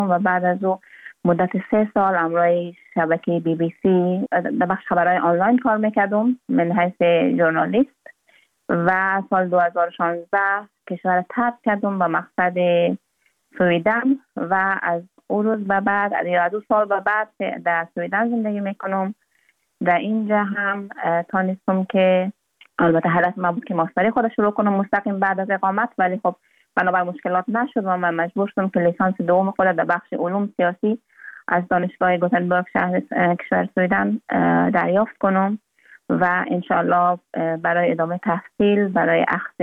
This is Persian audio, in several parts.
و بعد از او مدت 3 سال همراه شبکه BBC در بخش خبرهای آنلاین کار میکردم من حیث ژورنالیست و سال 2016 کشور ترک کردم به مقصد سویدن و از اون روز به بعد از 2 سال به بعد در سویدن زندگی میکنم. در اینجا هم تانستم که البته هدف من بود که ماستری خود شروع کنم مستقیم بعد از اقامت، ولی خب بنابر مشکلات نشد و من مجبور شدم که لیسانس دوم خود در بخش علوم سیاسی از دانشگاه گوتنبرگ شهر کشور سویدن دریافت کنم و انشاءالله برای ادامه تحصیل برای اخذ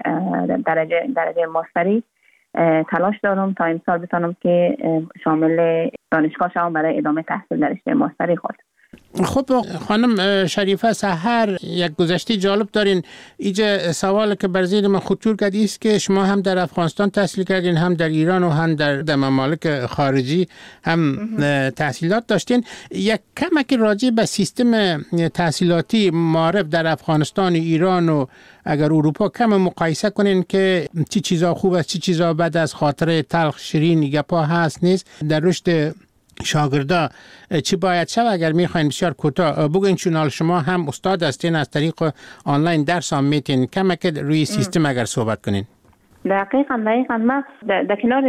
درجه ماستری تلاش دارم تا امسال بتونم که شامل دانشگاه شوم برای ادامه تحصیل در رشته ماستری خود. خب خانم شریفه سحر، یک گذشته جالب دارین. اینجا سوال که بر ذهن من خطور کرده است که شما هم در افغانستان تحصیل کردین، هم در ایران و هم در ممالک خارجی هم تحصیلات داشتین. یک کمک راجع به سیستم تحصیلاتی معارف در افغانستان، ایران و اگر اروپا کم مقایسه کنین که چی چیزا خوب است، چی چیزا بد است، خاطره تلخ شیرین گپا هست نیست در رشد شاگردا چی باید شد؟ اگر میخواین بسیار کوتاه بگوین، چون شما هم استاد هستین، از طریق آنلاین درس هم میتین، کمک روی سیستم اگر صحبت کنین. دقیقاً من در کنار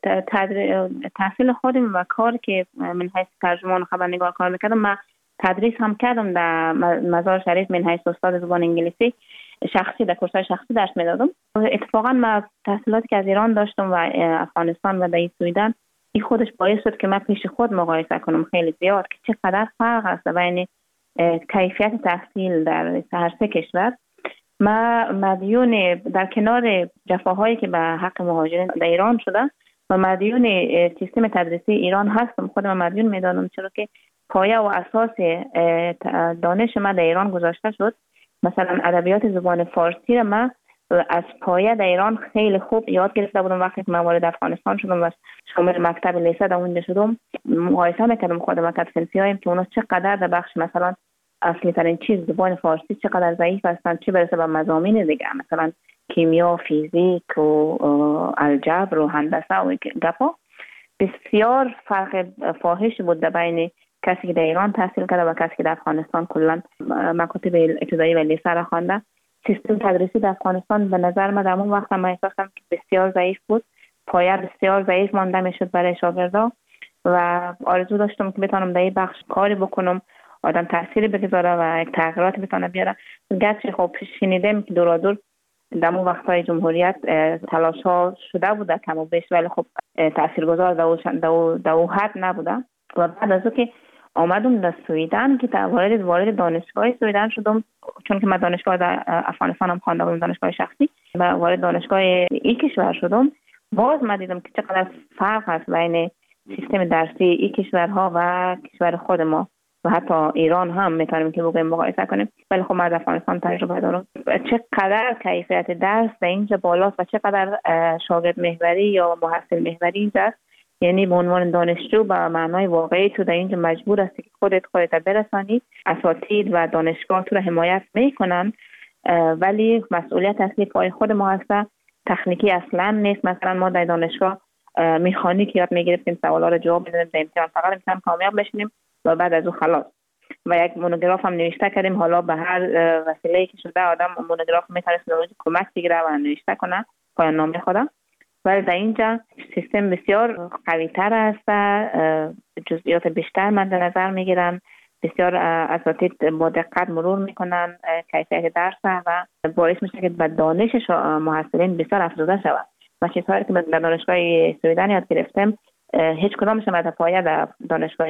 تحصیل خودم و کار که من حیث ترجمان خبرنگار کار میکردم، من تدریس هم کردم در مزار شریف من حیث استاد زبان انگلیسی شخصی در کورس‌های شخصی درس میدادم. اتفاقاً من تحصیلاتی که از ایران داشتم و افغانستان و در سویدن، این خودش باعث شد که من پیش خود مقایسه کنم خیلی زیاد که چقدر فرق است بین کیفیت تحصیل در هر سه کشور. ما مدیون در کنار جفاهایی که به حق مهاجرین در ایران شده و مدیون سیستم تدریسی ایران هستم. خودم مدیون میدانم، چرا که پایه و اساس دانش من در ایران گذاشته شد. مثلا ادبیات زبان فارسی را من از پایه در ایران خیلی خوب یاد گرفته بودم. وقتی که من وارد افغانستان شدم و شامل مکتب لیسه در اونجا شدم، مقایسه میکردم خودم که صنفی‌هایم که اونا چقدر در بخش مثلا اصلی ترین چیز زبان فارسی چقدر ضعیف هستند، چه برسه به مضامین دیگه مثلا کیمیا، فیزیک و الجبر و هندسه و گپا. بسیار فرق فاحش بود بین کسی که در ایران تحصیل کرده و کسی که در افغانستان کلا مکاتب ابتدایی و لیسه را خوانده. سیستم تدریسی در افغانستان به نظر من در اون وقت من احساس کردم که بسیار ضعیف بود، پایه بسیار ضعیف مانده میشد برای شاگردا و آرزو داشتم که بتونم در این بخش کاری بکنم، آدم تأثیری بگذاره و یک تغییرات بتونه بیاره. گرچه خب شنیدم که دورادور در اون وقت‌های جمهوریت تلاش‌ها شده بوده کم و بیش، ولی خب تاثیرگذار در اون حد نبوده. و بعد از که آمدم در سویدن که وارد دانشگاه سویدن شدم، چون که من دانشگاه در افغانستان هم خوانده بودم، دانشگاه شخصی، و وارد دانشگاه این کشور شدم. باز من دیدم که چقدر فرق هست بین سیستم درسی این کشورها و کشور خود ما و حتی ایران هم میتونیم که بگویم مقایسه کنیم. ولی خب من در افغانستان تجربه دارم چقدر کیفیت درس در اینجا بالاست و چقدر شاگرد محوری یا محصل محوری اینجاست. یعنی به عنوان دانشجو به معنای واقعی تو در اینجا مجبور هستی که خودت برسانی، اساتید و دانشگاه تو را حمایت میکنن، ولی مسئولیت اصلی پای خود ما هست. تکنیکی اصلا نیست. مثلا ما در دانشگاه مکانیک یاد میگرفتیم، سوالا رو جواب میدادیم، در امتحان فقط امتحان کامیاب بشیم و بعد از اون خلاص. و یک مونوگراف هم نوشته کردیم. حالا به هر وسیله‌ای که شده آدم مونوگراف میتونه کمک بگیره و نوشته کنه پایان نامه خودم. ولی در اینجا سیستم بسیار قوی تر است، جزئیات بیشتر مد نظر میگیرن، بسیار اساتید با دقت مرور میکنن کیفیت درس و باعث میشه که به دانش محصلین بسیار افزوده شود. و چیزهایی که در دانشگاه سویدن یاد گرفتم هیچ کدامش در پایه در دانشگاه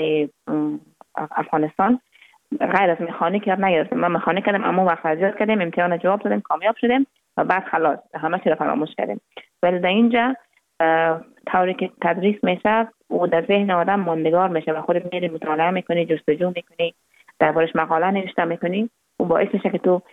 افغانستان غیر از مکانیک یاد نگرفتم. من مکانیک کردم، اما وقت ازیاد کردیم، امتحان جواب دادیم، کامیاب شدیم و بعد خلاص همه چی رو فراموش کردیم. ولی در اینجا طوری که تدریس میشه و در ذهن آدم ماندگار میشه و خودت میری مطالعه میکنی، جستجو میکنی، دربارش مقاله نوشته میکنی و باعث میشه که تو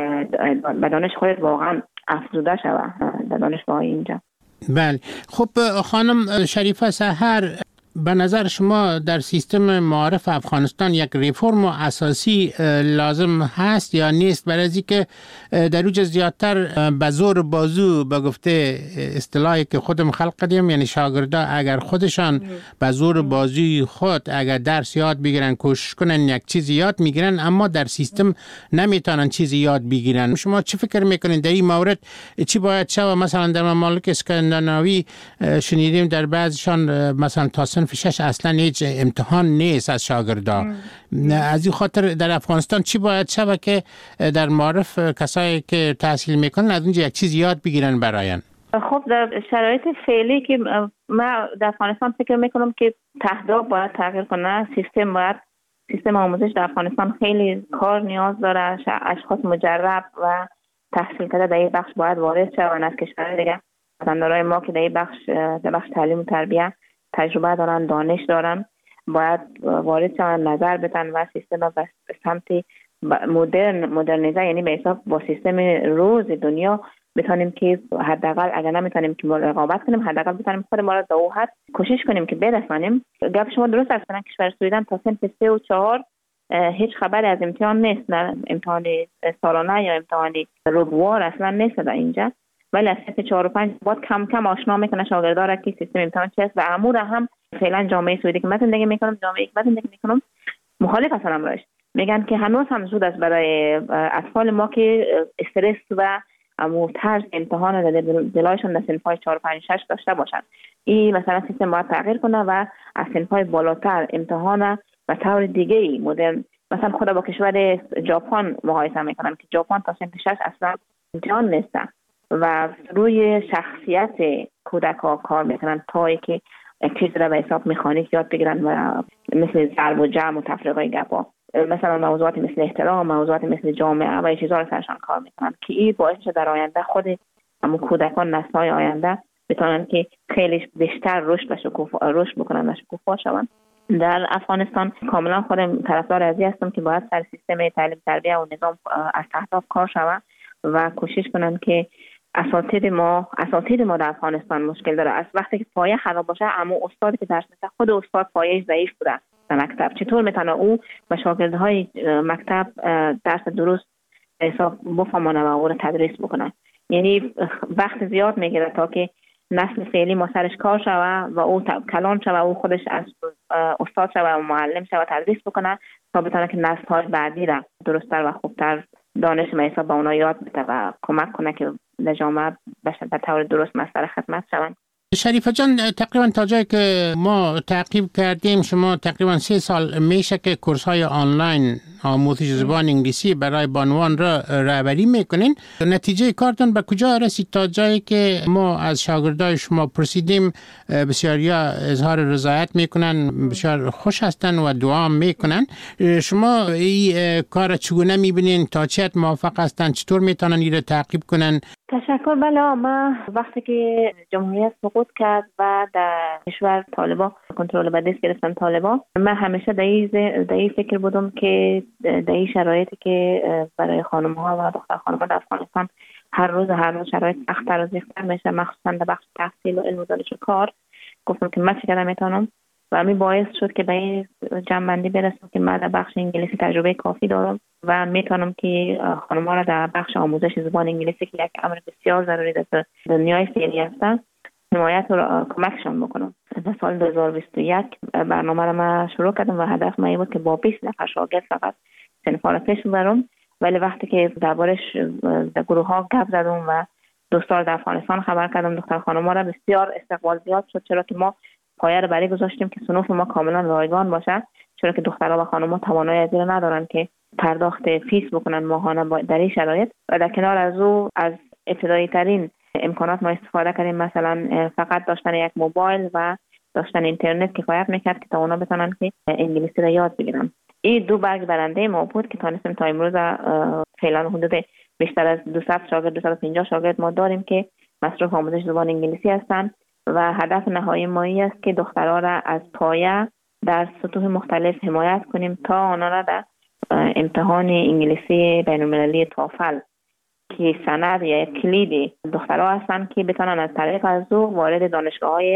به دانش خودت واقعا افزوده شوی در دانشگاه اینجا. بله. خب خانم شریفه سحر، به نظر شما در سیستم معارف افغانستان یک ریفرم اساسی لازم هست یا نیست؟ برای از اینکه در اوج زیادتر به زور بازو به گفته اصطلاحی که خودم خلق کردیم، یعنی شاگردا اگر خودشان به زور بازوی خود اگر درس یاد بگیرن، کوشش کنن یک چیزی یاد میگیرن، اما در سیستم نمیتونن چیزی یاد بگیرن. شما چی فکر میکنین در این مورد؟ چی باید شود؟ مثلا در ممالک اسکاندیناوی شنیدیم در بعضشان مثلا تا صنف 6 اصلا هیچ امتحان نیست از شاگردا. از این خاطر در افغانستان چی باید شود که در معارف کسایی که تحصیل میکنن از اونجا یک چیز یاد بگیرن براین؟ خب در شرایط فعلی که ما در افغانستان فکر میکنم که تهداب باید تغییر کنه. سیستم آموزش در افغانستان خیلی کار نیاز داره. اشخاص مجرب و تحصیل کرده در این بخش باید وارد شوند از کشورهای دیگه. مثلا ما که در این بخش تعلیم و تربیت تجربه دارن، دانش دارن، باید وارد شوند، نظر بدن و سیستم را به سمت مدرنیزه، یعنی به حساب با سیستم روز دنیا بتونیم که حداقل اگر نمیتونیم که رقابت کنیم، حداقل بتونیم خود ما را در اون حد کوشش کنیم که برسونیم. گپ شما درست است. کشور سویدن تا صنف 3 و 4 هیچ خبری از امتحان نیست، نه امتحان سالانه یا امتحان ربوار اصلا نیست در اینجا. ولی از صنف 4 و 5 باید کم کم آشنا میکنه شاگردا را که سیستم امتحان چیست و امور هم فعلا جامعه سعودی که من زندگی میکنم، جامعه که من زندگی میکنم مخالف هستن امرش. میگن که هنوز هم زود است برای اطفال ما که استرس و ترس امتحان در دلایشون در صنف‌های 4 5 6 داشته باشند. این مثلا سیستم باید تغییر کنه و از صنف‌های بالاتر امتحان و طور دیگه مدرن، مثلا خدا با کشور ژاپن مقایسه میکنن که ژاپن تا صنف 6 اصلا امتحان نیست و روی شخصیت کودک‌ها کار میکنن تا اینکه چیز را به حساب مکانیک یاد بگیرن و مثل ضرب و جمع و تفریقای گپا، مثلا موضوعات مثل احترام، موضوعات مثل جامعه و چیزا رو سرشان کار میکنن که این باعث شده در آینده خود همون کودکان نسل‌های آینده بتونن که خیلی بیشتر رشد بکنن و شکوفا شون. در افغانستان کاملا خودم طرفدار ازی هستم که باید سر سیستم تعلیم تربیت و نظام از تحت کار شود و کوشش کنن که اساتید ما در افغانستان مشکل داره. از وقتی که پایه خراب باشه، اما استادی که درس میده خود استاد پایه‌اش ضعیف بوده در مکتب، چطور میتونه او و شاگردهای مکتب درس درست حساب بفهمونه و او رو تدریس بکنه؟ یعنی وقت زیاد میگیره تا که نسل فعلی ما سرش کار شوه و او کلان شوه، او خودش از استاد شوه و معلم شوه تدریس بکنه تا بتونه که نسل‌های بعدی را درست‌تر و خوبتر دانش و حساب به اونا یاد بده و کمک کنه که در جامعه به طور درست مسئله خدمت شوند. شریفه جان، تقریبا تا جایی که ما تعقیب کردیم شما تقریبا 3 سال میشه که کورس های آنلاین آموزش زبان انگلیسی برای بانوان را رهبری میکنین. نتیجه کارتون به کجا رسید تا جایی که ما از شاگردای شما پرسیدیم؟ بسیاریا اظهار رضایت میکنن، بسیار خوش هستن و دعا میکنن. شما این کار چگونه میبینین؟ تا چه حد موافق هستن؟ چطور میتونن این را تعقیب کنن؟ تشکر. بله، ما وقتی که جمهوریت سقوط کرد و در کشور طالبان کنترل به دست گرفتن طالبان، من همیشه در این فکر بودم که در این شرایطی که برای خانم‌ها و دختر خانم‌ها در افغانستان هر روز شرایط سخت‌تر و سخت‌تر میشه، مخصوصا در بخش تحصیل و علم و دانش و کار، گفتم که من چقدر میتونم و می باعث شد که به این جنبندی برسم که من در بخش انگلیسی تجربه کافی دارم و میتونم که خانم‌ها را در بخش آموزش زبان انگلیسی که یک امر بسیار ضروری در دنیای فعلی است حمایت و کمکشان بکنم. در سال 2021 برنامه را من شروع کردم و هدف من بود که با 20 نفر شاگرد فقط صنف‌ها را پیش ببرم، ولی وقتی که دربارش در گروه‌ها گپ زدم و دوستان در افغانستان خبر کردم، دختر خانم‌ها را بسیار استقبال زیاد شد، چرا که ما پایه رو برای گذاشتیم که صنوف ما کاملا رایگان باشه، چرا که دخترها و خانم‌ها توانایی از این ندارن که پرداخت فیس بکنن ماهانه در این شرایط. و در کنار از او از ابتدایی ترین امکانات ما استفاده کردیم، مثلا فقط داشتن یک موبایل و داشتن اینترنت کفایت میکرد که تا اونا بتونن که انگلیسی را یاد بگیرن. این 2 برگ برنده ما بود که تونستیم تا امروز فعلا حدود بیشتر از 200 شاگرد 250 شاگرد ما داریم که مصروف آموزش زبان انگلیسی هستند و هدف نهایی ما است که دخترها را از پایه در سطوح مختلف حمایت کنیم تا آنها را در امتحان انگلیسی بین‌المللی توفل که سند یا کلید دخترها هستند که بتونن از طریق از او وارد دانشگاه‌های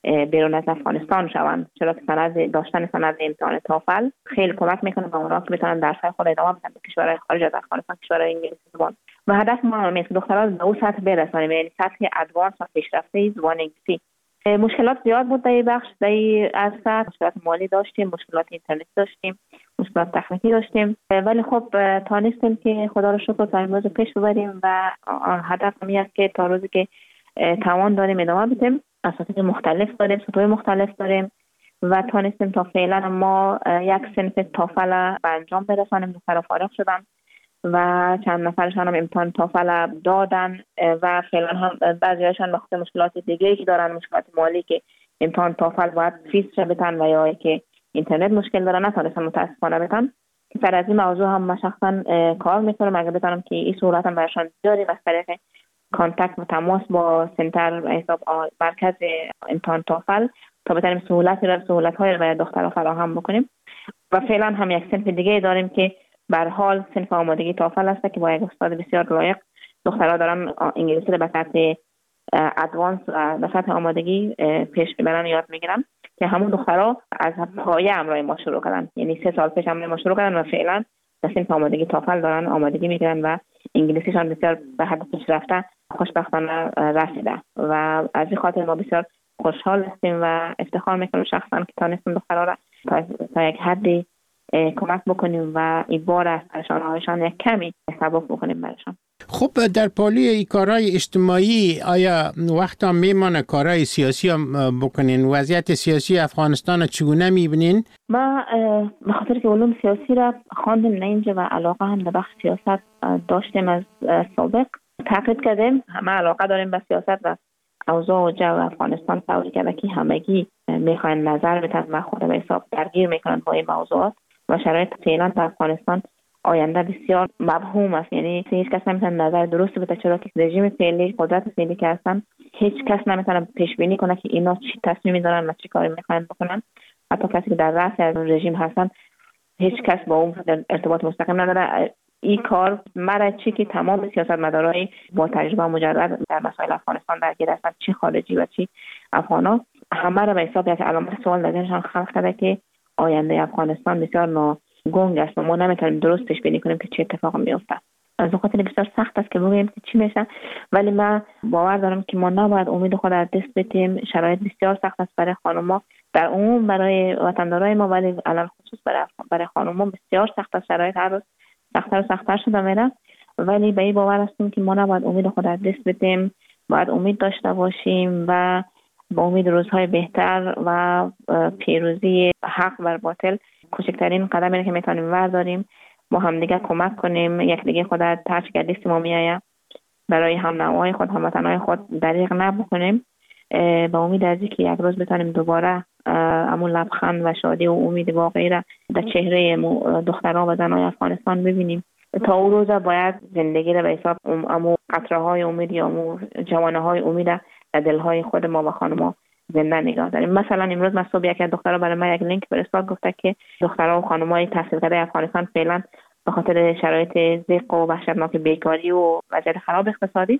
بیرون از افغانستان شوند، چرا که داشتن سند امتحان توفل خیلی کمک میکنه به اونها که بتونن درس‌های خود ادامه بدن به کشورهای خارج از افغانستان، کشورهای انگلیسی زبان. و هدف ما اینه که دخترها به اون سطح برسونیم، یعنی سطح ادوانس و پیشرفته زبان انگلیسی. مشکلات زیاد بود در این بخش، در این عرصه مشکلات مالی داشتیم، مشکلات اینترنت داشتیم، مشکلات تکنیکی داشتیم، ولی خب تانستیم که خدا رو شکر تا امروز پیش ببریم و هدف همین است که تا روزی که توان داریم ادامه بدیم. اساتید مختلف داریم، سطوح مختلف داریم و تانستیم تا فعلا ما یک صنف توفل به انجام برسانیم. دخترها فارغ شدن و چند نفرشان هم امتحان توفل دادن و فعلا هم بعضی‌هاشون به خاطر مشکلات دیگه‌ای که دارن، مشکلات مالی که امتحان توفل باید فیس بدن و یا که اینترنت مشکل دارن نتونستن متاسفانه بدن. سر از این موضوع هم من شخصا کار میکنم اگه بتونم که این سهولت هم برشان جاری از طریق کانتکت و تماس با سنتر حساب مرکز امتحان توفل تا بتونیم سهولت‌های برای دخترها فراهم بکنیم. و فعلا هم یک صنف دیگه داریم که به هر حال صنف آمادگی توفل است که با یک استاد بسیار لایق دخترها دارن انگلیسی رو به سطح ادوانس و به سطح آمادگی پیش میبرن، یاد میگیرن که همون دخترها از پایه همراه ما شروع کردن، یعنی 3 سال پیش همراه ما شروع کردن و فعلا به صنف آمادگی توفل دارن آمادگی میگیرن و انگلیسیشان بسیار به حد پیشرفته خوشبختانه رسیده و از این خاطر ما بسیار خوشحال هستیم و افتخار میکنیم شخصا که تانستیم دخترها را تا یک حدی کمک بکنیم و این بار از پریشانی‌هایشان یک کمی سبک بکنیم برشان. خب در پالی ای کارهای اجتماعی آیا وقتا میمانه کارهای سیاسی هم بکنین؟ وضعیت سیاسی افغانستان چگونه میبینین؟ ما به خاطر که علوم سیاسی را خواندیم نه اینجا و علاقه هم در بخش سیاست داشتیم از سابق، تحقیق کردیم، همه علاقه داریم به سیاست و اوضاع و جو افغانستان طوری که همگی میخواین نظر بدن و خود به حساب درگیر میکنن با این موضوعات و شرایط فعلا در افغانستان آینده بسیار مبهم است، یعنی هیچ کس نمیتونه نظر درست بده، چرا که رژیم فعلی قدرت فعلی که هستن هیچ کس نمیتونه پیش بینی کنه که اینا چی تصمیمی دارن و چی کاری میخوان بکنن. حتی کسی که در رأس از رژیم هستن هیچ کس با اون ارتباط مستقیم نداره. این کار مرا چی که تمام سیاستمدارای با تجربه مجرد در مسائل افغانستان درگیر هستن، چی خارجی و چی افغانا، همه را به حساب یک علامت سوال در ذهنشان خلق کرده که آینده افغانستان بسیار ناگنگ است و ما نمیتونیم درست پیش بینی کنیم که چه اتفاقی میفته. از خاطر بسیار سخت است که بگیم که چی میشه، ولی من باور دارم که ما نباید امید خود از دست بدیم. شرایط بسیار سخت است برای خانم‌ها در عموم، برای وطندارای ما، ولی علل خصوص برای خانم‌ها بسیار سخت است. شرایط هر روز سخت‌تر و سخت‌تر شده میره، ولی به این باور هستیم که ما نباید امید خود از دست بدیم، باید امید داشته باشیم و با امید روزهای بهتر و پیروزی حق بر باطل کوچکترین قدمی که میتونیم برداریم، با هم دیگه کمک کنیم، یک دیگه خود از هر چقدر دست ما میآید برای هم نوعای خود، هموطنهای خود دریغ نبکنیم، با امید از اینکه یک روز بتونیم دوباره همون لبخند و شادی و امید واقعی را در چهره دخترها و زنهای افغانستان ببینیم. تا اون روز باید زندگی را به حساب امو قطره‌های امید یا امو جوانه‌های امید در دل‌های خود ما و خانم‌ها زنده نگاه داریم. مثلا امروز من صبح یک دخترها برای من یک لینک فرستاد، گفته که دخترها و خانم‌های تحصیل کرده افغانستان فعلا به خاطر شرایط ضیق و وحشتناک بیکاری و وضعیت خراب اقتصادی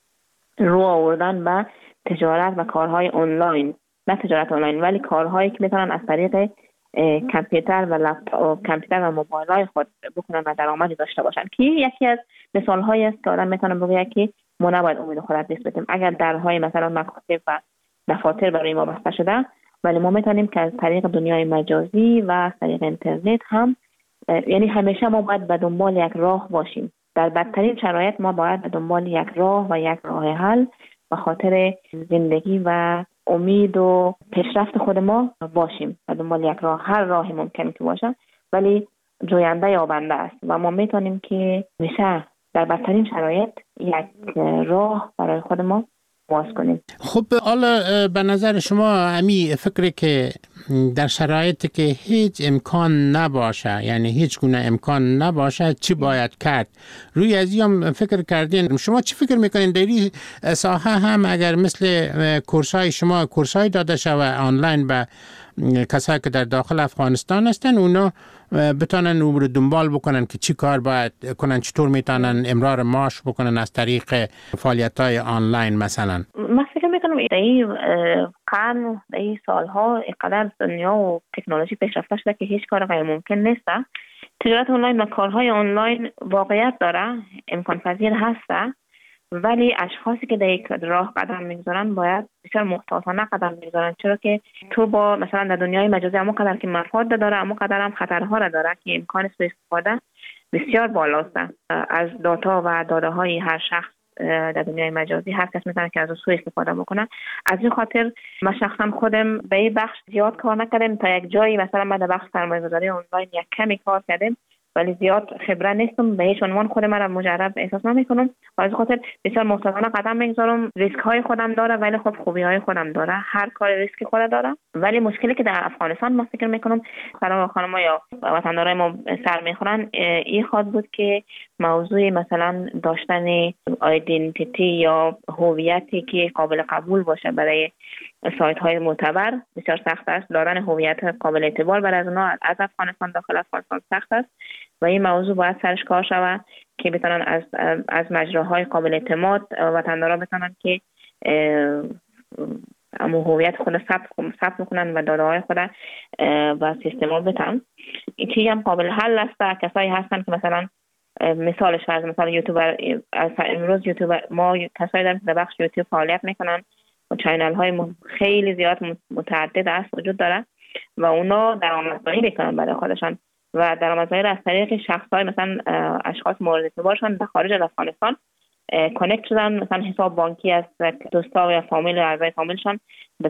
رو آوردن به تجارت و کارهای آنلاین، نه تجارت آنلاین ولی کارهایی که میتونن از طریق کامپیوتر و لپتاپ، کامپیوتر و موبایل‌های خود بکنن و درآمدی داشته باشن، که یکی از مثال‌هایی است که آدم میتونه بگه که ما نباید امید خود را دست بدیم. اگر درهای مثلا مکاتب و دفاتر برای ما بسته شده، ولی ما میتونیم که از طریق دنیای مجازی و از طریق اینترنت هم، یعنی همیشه ما باید به دنبال یک راه باشیم. در بدترین شرایط ما باید به دنبال یک راه و یک راه حل به خاطر زندگی و امید و پیشرفت خود ما باشیم. به دنبال یک راه، هر راهی ممکن که باشه ولی جوینده یابنده است و ما میتونیم که میشه در بدترین شرایط یک راه برای خود ما باز کنیم. خب حالا به نظر شما امی فکری که در شرایطی که هیچ امکان نباشه، یعنی هیچ گونه امکان نباشه، چی باید کرد؟ روی از این فکر کردین؟ شما چی فکر میکنین در این ساحه هم اگر مثل کورسای شما کورسای داده شود آنلاین به کسایی که در داخل افغانستان هستن، اونا بتونن او رو دنبال بکنن که چی کار باید کنن، چطور میتونن امرار معاش بکنن از طریق فعالیت‌های آنلاین مثلا؟ من فکر میکنم این قرن این سالها اینقدر دنیا و تکنولوژی پیشرفته شده که هیچ کار غیر ممکن نیست. تجارت آنلاین و کارهای آنلاین واقعیت داره، امکان پذیر هسته، ولی اشخاصی که در یک راه قدم میگذارن باید بسیار محتاطانه قدم میگذارن، چرا که تو با مثلا در دنیای مجازی اما قدر که مفاد داره اما قدر هم خطرها را داره که امکان سوء استفاده بسیار بالاست. از داتا و داده های هر شخص در دنیای مجازی هر کس میتونه که از سوء استفاده بکنه. از این خاطر من شخصا خودم به این بخش زیاد کار نکردم، تا یک جایی مثلا من در بخش سرمایه‌گذاری آنلاین یک کمی کار کردم ولی زیاد خبره نیستم، به هیچ عنوان خودم را مجرب احساس نمی‌کنم. از خاطر بسیار محتاطانه قدم میگذارم. ریسک های خودم داره ولی خب خوبی های خودم داره، هر کار ریسک خود داره. ولی مشکلی که در افغانستان ما فکر میکنم خانم‌ها یا وطندارای ما سر میخورن این خواد بود که موضوع مثلا داشتن آیدنتیتی یا هویتی که قابل قبول باشه برای سایت های معتبر بسیار سخت است. دادن هویت قابل اعتبار برای از اونها از افغانستان داخل افغانستان سخت است و این موضوع باید سرش کار شود که بتونن از مجراهای قابل اعتماد وطندارا بتونن که اما هویت خود ثبت میکنن و داده های خود و سیستما بتن. این چیزی هم قابل حل است. کسایی هستن که مثلا مثالش فرض مثلا یوتیوبر، امروز یوتیوبر ما کسایی داریم که در بخش یوتیوب فعالیت میکنن و چینل های خیلی زیاد متعدد است وجود داره و اونا درآمدزایی میکنن برای خودشان و درآمدزایی از طریق شخصای مثلا اشخاص مورد اعتبارشان در خارج از افغانستان کانکت شدن، مثلا حساب بانکی از دوستا یا فامیل و اعضای فامیلشان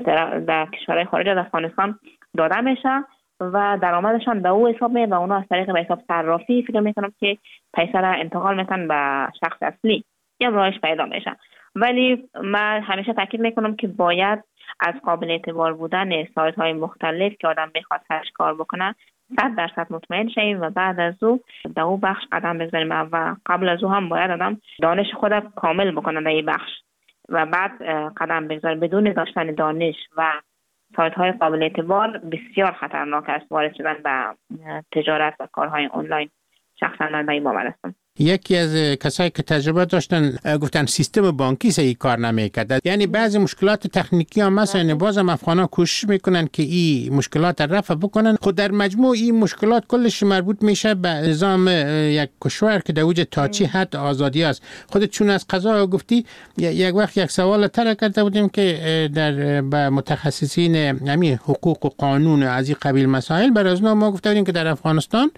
در کشورهای خارج از افغانستان داده میشه و درآمدشان در او حساب میاد و اونا از طریق به حساب صرافی فکر میکنم که پیسه را انتقال میتن به شخص اصلی یا راهش پیدا میشه. ولی من همیشه تاکید میکنم که باید از قابل اعتبار بودن سایت های مختلف که آدم بخواد سرش کار بکنه 100% مطمئن شیم و بعد از او در او بخش قدم بزنیم و قبل از او هم باید آدم دانش خود کامل بکنه در این بخش و بعد قدم بگذاره. بدون داشتن دانش و سایت های قابل اعتبار بسیار خطرناک است وارد شدن به تجارت و کارهای آنلاین. شخصا من به این باور هستم. یکی از کسایی که تجربه داشتن گفتن سیستم بانکی صحیح کار نمیکرد، یعنی بعضی مشکلات تکنیکی هم مثلا بازم افغانا کوشش میکنن که این مشکلات رفع بکنن. خود در مجموع این مشکلات کلش مربوط میشه به نظام یک کشور که در اوج تا چی حد آزادی است. خودت چون از قضا گفتی یک وقت یک سوال طرح کرده بودیم که در به متخصصین همین حقوق و قانون از این قبیل مسائل برای ما گفته بودیم که در افغانستان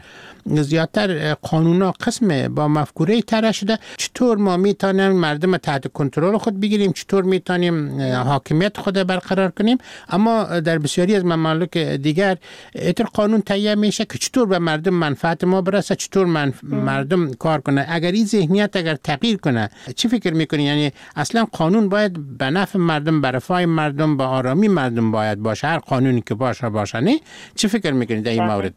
زیادتر قانونا قسم با مفکوره طرح شده. چطور ما میتونیم مردم تحت کنترل خود بگیریم، چطور میتونیم حاکمیت خود برقرار کنیم، اما در بسیاری از ممالک دیگر ایتر قانون تهیه میشه که چطور به مردم منفعت ما برسه، چطور مردم کار کنه. اگر این ذهنیت اگر تغییر کنه چی فکر میکنی؟ یعنی اصلا قانون باید به نفع مردم، به رفاه مردم، به آرامی مردم باید باشه، هر قانونی که باشه نه؟ چی فکر میکنی در این مورد؟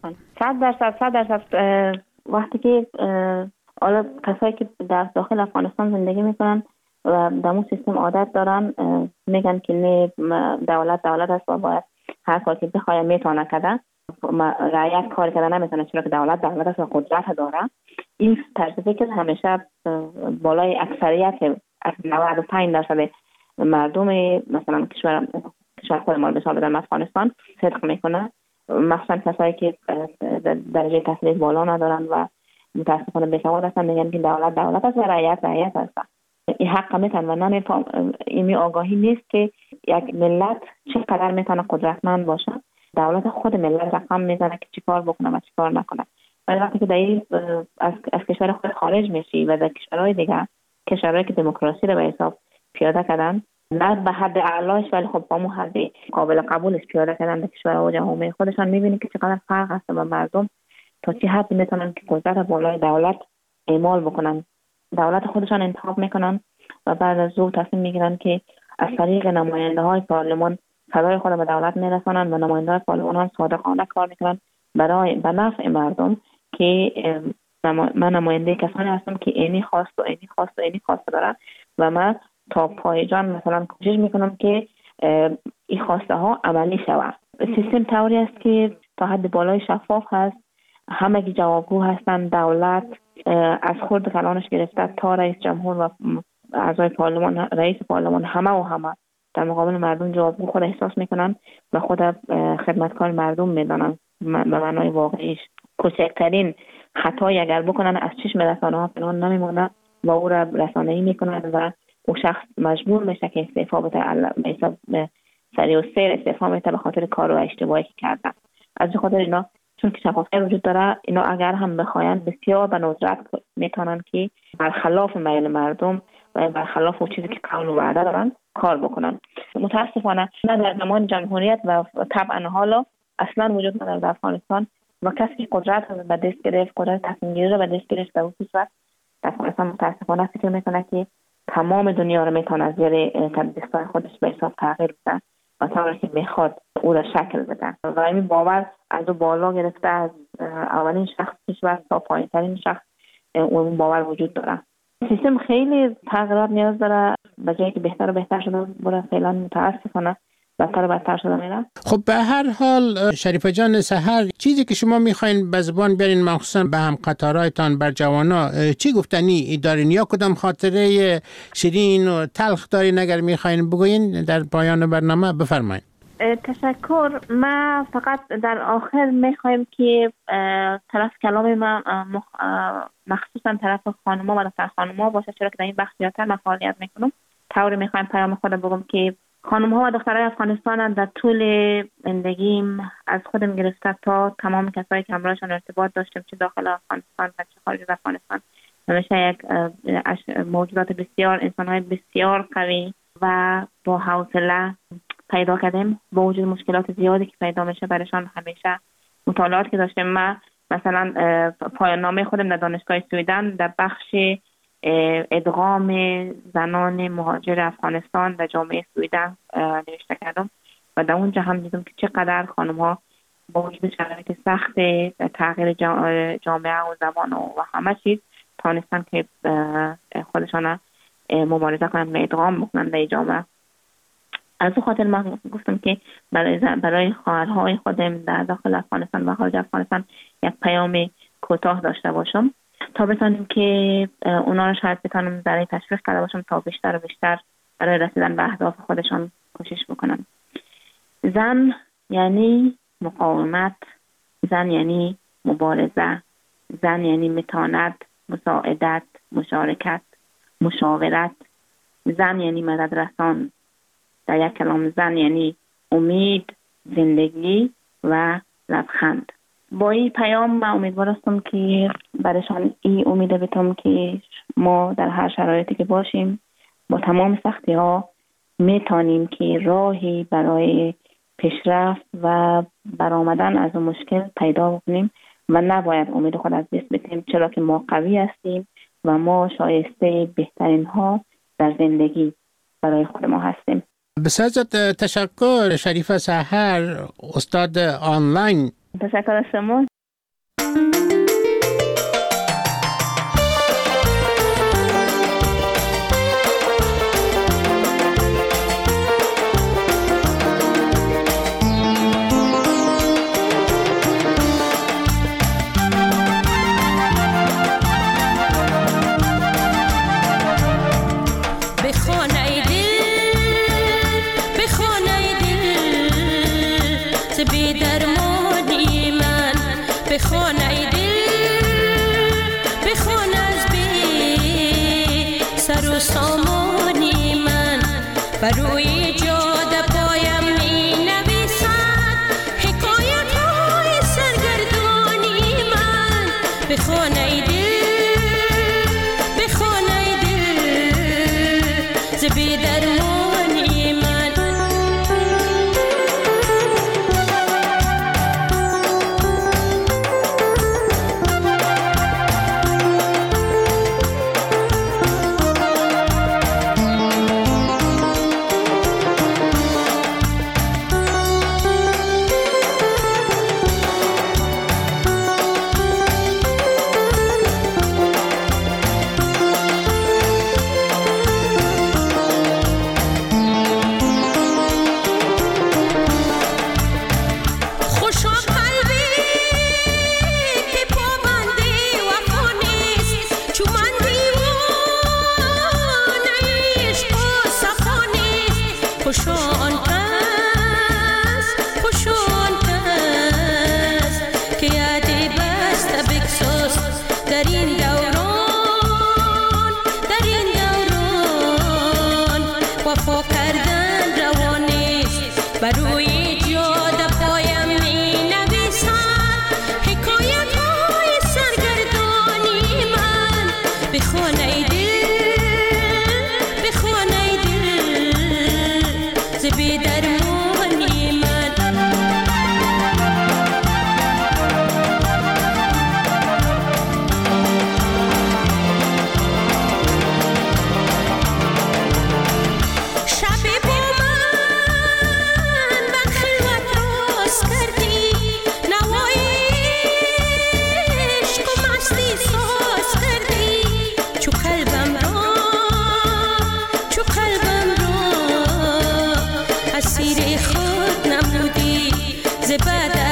100% وقتی که حالا کسایی که در داخل افغانستان زندگی میکنن و در اون سیستم عادت دارن میگن که نه دولت است و باید هر کار که بخواه میتونه کرده، رعیت کار کردن نمیتونه چرا که دولت است و قدرت داره. این طرز فکر همیشه بالای اکثریت 95% مردم مثلا کشور خود ما مثال بزنم افغانستان صدق میکنه، مخصوصا کسایی که درجه تحصیل بالا ندارن و متاسفانه بیسواد هستن میگن که دولت است و رعیت است. این حق میتن و نمیفهم این آگاهی نیست که یک ملت چقدر میتونه قدرتمند باشه. دولت خود ملت رقم میزنه که چیکار بکنه و چیکار نکنه. ولی وقتی که از کشور خود خارج میشی و در کشورهای دیگه، کشورهایی که دموکراسی رو به حساب پیاده کردن، نه به حد اعلاش ولی خب با حد قابل قبولش پیاده کردن در کشورها و جامعه خودشان، میبینی که چقدر فرق هست و مردم تا چه حد میتونن که قدرت بالای دولت اعمال بکنن. دولت خودشان انتخاب میکنن و بعد از او تصمیم میگیرن که از طریق نماینده های پارلمان صدای خود به دولت میرسانن و نماینده های پارلمان هم صادقانه کار میکنن برای به نفع مردم که من نماینده کسانی هستم که اینی خواست و اینی خواست و اینی خواست دارم و من تا پای جان مثلا کوشش میکنم که این خواسته ها عملی شود. سیستم طوری است که تا حد بالای شفاف هست، همه کی جوابگو هستند. دولت از خرد کلانش گرفته تا رئیس جمهور و اعضای پارلمان، رئیس پارلمان همه در مقابل مردم جوابگو خود احساس میکنن و خود خدمتکار مردم میدانن. به معنای واقعیش کوچکترین خطایی اگر بکنن از چشم رسانه‌ها پنهان نمیمونه و او را رسانه‌ای میکنن و او شخص مجبور میشه که استعفا بده، سریع و سیر استعفا میده به خاطر کار و اشتباهی که کردن. از خاطر اینا چون که شفافیت وجود داره، اینا اگر هم بخواین بسیار به ندرت میتونن که برخلاف میل مردم و برخلاف اون چیزی که قول و وعده دارن کار بکنن. متاسفانه نه در زمان جمهوریت و طبعا حالا اصلا وجود نداره در افغانستان و کسی که قدرت رو به دست گرفت، قدرت تصمیم گیری رو به دست گرفت، در اون صورت در افغانستان متاسفانه فکر میکنه که تمام دنیا رو میتونه از زیر دستای خودش به حساب تغییر بده و طوری که میخواد او را شکل بده و این باور از بالا گرفته از اولین شخص کشور تا پایین ترین شخص اون باور وجود داره. سیستم خیلی تغییرات نیاز داره، به جایی که بهتر و بهتر شده بره فعلا متاسفانه بدتر و بدتر شده میره. خب به هر حال شریفه جان سحر، چیزی که شما میخواین به زبان بیارین مخصوصا به هم قطارایتان بر جوانا چی گفتنی دارین یا کدام خاطره شیرین و تلخ دارین اگر میخواین بگوین در پایان برنامه بفرمایید. تشکر. ما فقط در آخر میخوایم که طرف کلام ما مخصوصا طرف خانوما و دختر خانوما باشه، چرا که در این بخش زیادتر من فعالیت میکنم. طوری میخوایم پیام خود بگم که خانم‌ها و دخترای افغانستان در طول زندگیم از خودم گرفته تا تمام کسایی که همراهشان ارتباط داشتم، چه داخل افغانستان و چه خارج از افغانستان، همیشه یک موجودات بسیار، انسان‌های بسیار قوی و با حوصله پیدا کردیم. با وجود مشکلات زیادی که پیدا میشه برایشان همیشه مطالعات که داشتم، من مثلا پایان نامه خودم در دانشگاه سویدن در بخش ادغام زنان مهاجر افغانستان در جامعه سویدن نوشته کردم و در اونجا هم دیدم که چقدر خانم‌ها با وجود شرایط سخت تغییر جامعه و زبان و همه چیز تانستن که خودشان مبارزه کنن و ادغام بکنن در جامعه. از اون خاطر من گفتم که برای خواهرهای خودم در داخل افغانستان و خارج افغانستان یک پیام کوتاه داشته باشم تا بتونیم که اونا رو شاید بتونم برای تشویق کرده باشم تا بیشتر و بیشتر برای رسیدن به اهداف خودشان کوشش بکنن. زن یعنی مقاومت، زن یعنی مبارزه، زن یعنی متانت، مساعدت، مشارکت، مشاورت، زن یعنی مدد رسان. در یک کلام زن یعنی امید، زندگی و لبخند. با این پیام من امیدوار هستم که برایشان این امید بتم که ما در هر شرایطی که باشیم با تمام سختی ها میتونیم که راهی برای پیشرفت و برآمدن از مشکل پیدا کنیم و نباید امید خود از دست بدیم، چرا که ما قوی هستیم و ما شایسته بهترین ها در زندگی برای خود ما هستیم. بسیار تشکر شریفه سحر، استاد آنلاین. تشکر از شما. روی جاده پایم می نویسد حکایت های سرگردانی من. بخوان ای دل، بخوان ای دل ز بی درمانی من. خوشا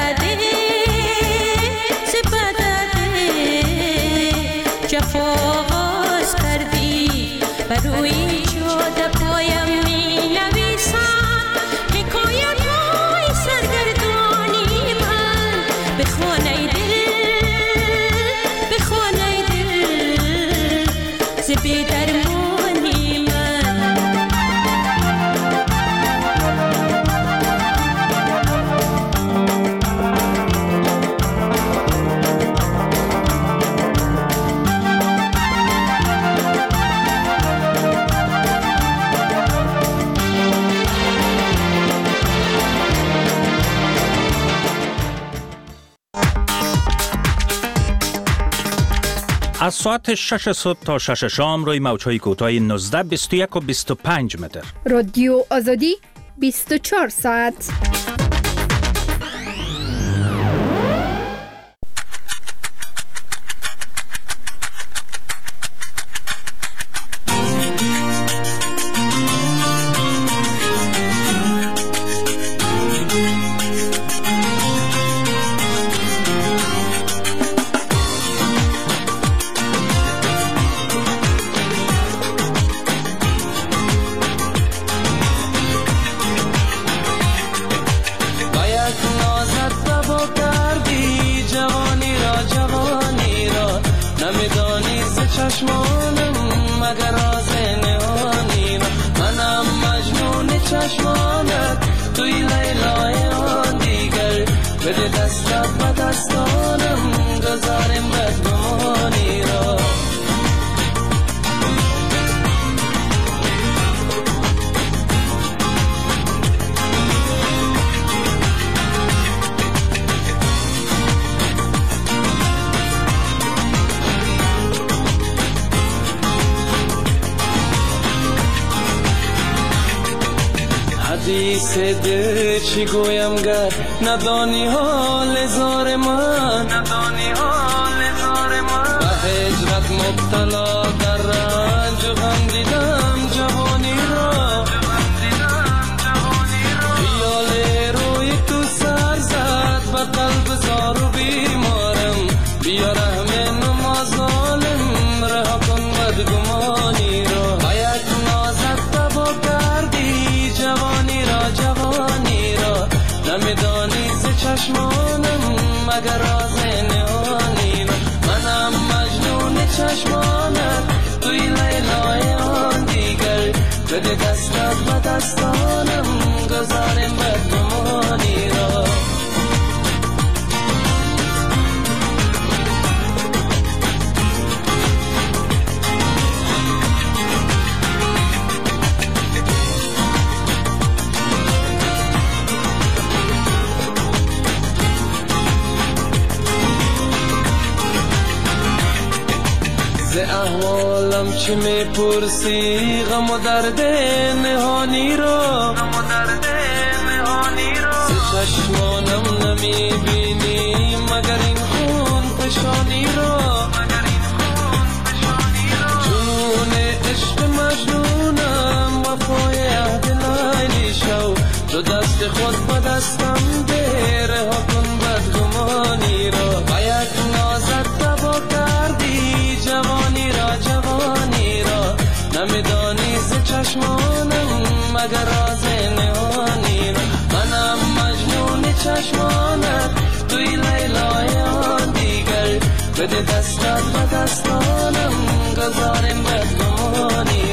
داده سپه داده جفا آغاز کردی بر روی جاده پایم می نویسم حکایت های سرگردانی من بخوان ای دل بخوان ای دل ز بی درمانی من از ساعت 6 صبح تا 6 شام روی موج‌های کوتاه 19 21 و 25 متر. رادیو آزادی 24 ساعت. چشمانم مگر راز نهانی را منم مجنون چشمانت توی لیلای آن دیگر بده دستت به دستانم گذارم بدگمانی را حدیث دل چی گویم گر ندانی حال زار من به هجرت مبتلا در رنج و غم دیدم جوانی را خیال روی تو سر زد به قلب زار و بیمارم بیا رحم نما ظالم رها کن بدگمانی را با یک نازت تبا کردی جوانی را نمیدانی ز چشمانم مگر راز نهانی را منم مجنون چشمانت توی لیلای آن دیگر بده دستت به دستانم گذارم بدگمانی را ز احوالم چه میپرسی غم و درد نهانی را ز چشمانم نمیبینی مگر این خون فشانی را جنون عشق مجنونم وفای عهد لیلی شو تو دست خود به دستم ده رها کن بدگمانی را با یک نازت تبا کردی جوانی را نمیدانی ز چشمانم مگر راز نهانی را منم مجنون چشمانت توی لیلای آن دیگر بده دستت به دستانم گذارم بدگمانی